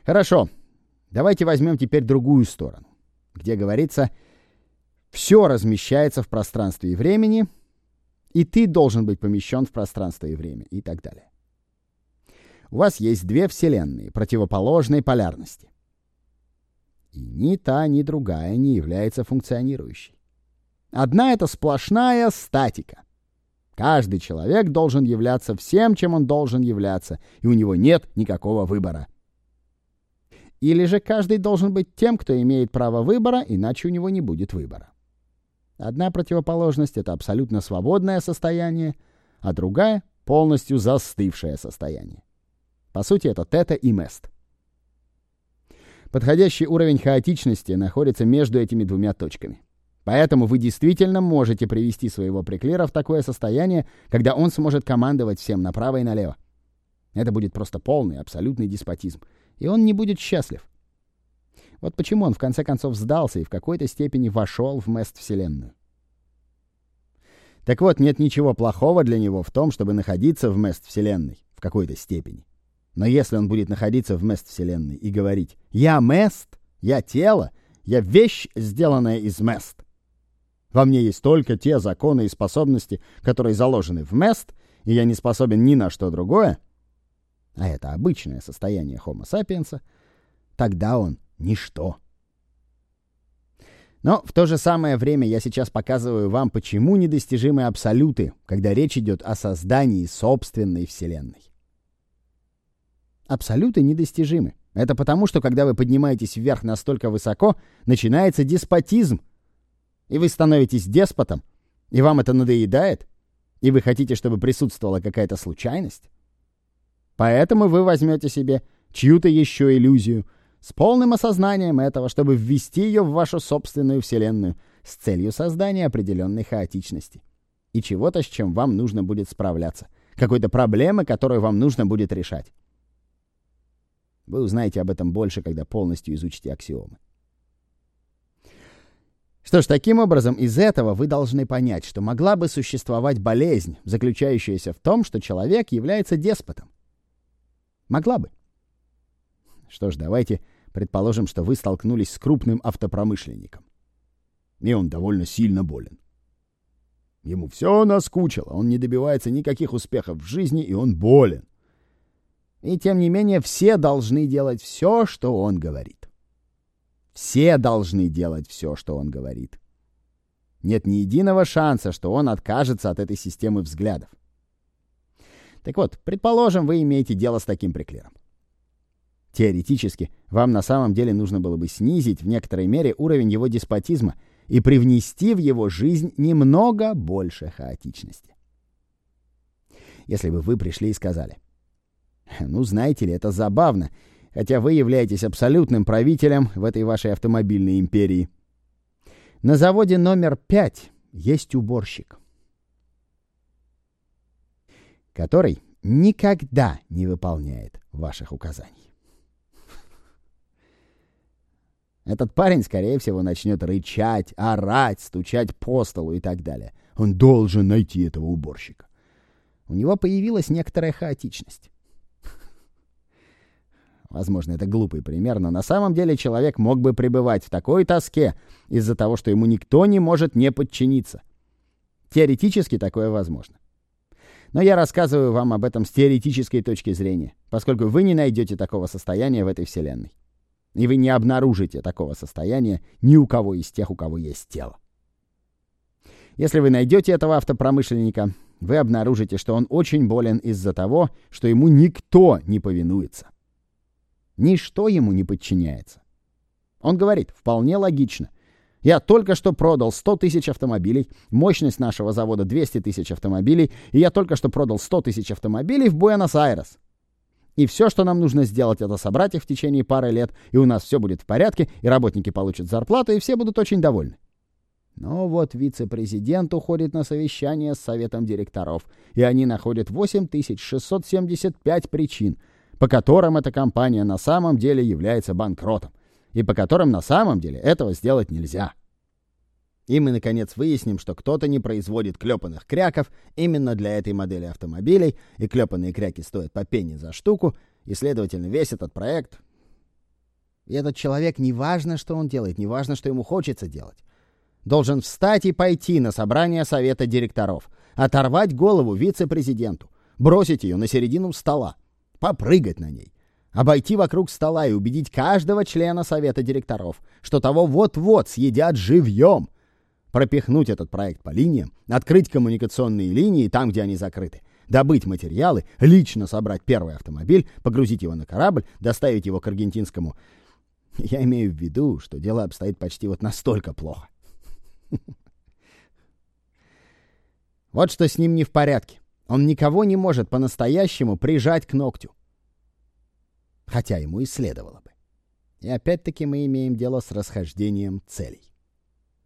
Хорошо, давайте возьмем теперь другую сторону, где говорится, все размещается в пространстве и времени, и ты должен быть помещен в пространство и время, и так далее. У вас есть две вселенные противоположной полярности. И ни та, ни другая не является функционирующей. Одна — это сплошная статика. Каждый человек должен являться всем, чем он должен являться, и у него нет никакого выбора. Или же каждый должен быть тем, кто имеет право выбора, иначе у него не будет выбора. Одна противоположность — это абсолютно свободное состояние, а другая — полностью застывшее состояние. По сути, это тета и мест. Подходящий уровень хаотичности находится между этими двумя точками. Поэтому вы действительно можете привести своего приклира в такое состояние, когда он сможет командовать всем направо и налево. Это будет просто полный, абсолютный деспотизм, и он не будет счастлив. Вот почему он в конце концов сдался и в какой-то степени вошел в мест-вселенную. Так вот, нет ничего плохого для него в том, чтобы находиться в мест-вселенной в какой-то степени. Но если он будет находиться в мест-вселенной и говорить «Я мест, я тело, я вещь, сделанная из мест. Во мне есть только те законы и способности, которые заложены в мест, и я не способен ни на что другое», а это обычное состояние Homo sapiens, тогда он ничто. Но в то же самое время я сейчас показываю вам, почему недостижимы абсолюты, когда речь идет о создании собственной вселенной. Абсолюты недостижимы. Это потому, что когда вы поднимаетесь вверх настолько высоко, начинается деспотизм. И вы становитесь деспотом, и вам это надоедает, и вы хотите, чтобы присутствовала какая-то случайность. Поэтому вы возьмете себе чью-то еще иллюзию с полным осознанием этого, чтобы ввести ее в вашу собственную вселенную с целью создания определенной хаотичности и чего-то, с чем вам нужно будет справляться, какой-то проблемы, которую вам нужно будет решать. Вы узнаете об этом больше, когда полностью изучите аксиомы. Что ж, таким образом, из этого вы должны понять, что могла бы существовать болезнь, заключающаяся в том, что человек является деспотом. Могла бы. Что ж, давайте предположим, что вы столкнулись с крупным автопромышленником. И он довольно сильно болен. Ему все наскучило, он не добивается никаких успехов в жизни, и он болен. И тем не менее все должны делать все, что он говорит. Все должны делать все, что он говорит. Нет ни единого шанса, что он откажется от этой системы взглядов. Так вот, предположим, вы имеете дело с таким приклиром. Теоретически, вам на самом деле нужно было бы снизить в некоторой мере уровень его деспотизма и привнести в его жизнь немного больше хаотичности. Если бы вы пришли и сказали: «Ну, знаете ли, это забавно, хотя вы являетесь абсолютным правителем в этой вашей автомобильной империи. На заводе номер 5 есть уборщик, который никогда не выполняет ваших указаний». Этот парень, скорее всего, начнет рычать, орать, стучать по столу и так далее. Он должен найти этого уборщика. У него появилась некоторая хаотичность. Возможно, это глупый пример, но на самом деле человек мог бы пребывать в такой тоске из-за того, что ему никто не может не подчиниться. Теоретически такое возможно. Но я рассказываю вам об этом с теоретической точки зрения, поскольку вы не найдете такого состояния в этой вселенной. И вы не обнаружите такого состояния ни у кого из тех, у кого есть тело. Если вы найдете этого автопромышленника, вы обнаружите, что он очень болен из-за того, что ему никто не повинуется. Ничто ему не подчиняется. Он говорит, вполне логично: я только что продал 100 тысяч автомобилей, мощность нашего завода 200 тысяч автомобилей, и я только что продал 100 тысяч автомобилей в Буэнос-Айрес. И все, что нам нужно сделать, это собрать их в течение пары лет, и у нас все будет в порядке, и работники получат зарплату, и все будут очень довольны. Но вот вице-президент уходит на совещание с советом директоров, и они находят 8675 причин, по которым эта компания на самом деле является банкротом, и по которым на самом деле этого сделать нельзя. И мы, наконец, выясним, что кто-то не производит клепанных кряков именно для этой модели автомобилей, и клепанные кряки стоят по пенни за штуку, и, следовательно, весь этот проект И этот человек, неважно, что он делает, неважно, что ему хочется делать, должен встать и пойти на собрание совета директоров, оторвать голову вице-президенту, бросить ее на середину стола, попрыгать на ней, обойти вокруг стола и убедить каждого члена совета директоров, что того вот-вот съедят живьем, пропихнуть этот проект по линиям, открыть коммуникационные линии там, где они закрыты, добыть материалы, лично собрать первый автомобиль, погрузить его на корабль, доставить его к аргентинскому. Я имею в виду, что дело обстоит почти вот настолько плохо. Вот что с ним не в порядке. Он никого не может по-настоящему прижать к ногтю. Хотя ему и следовало бы. И опять-таки мы имеем дело с расхождением целей.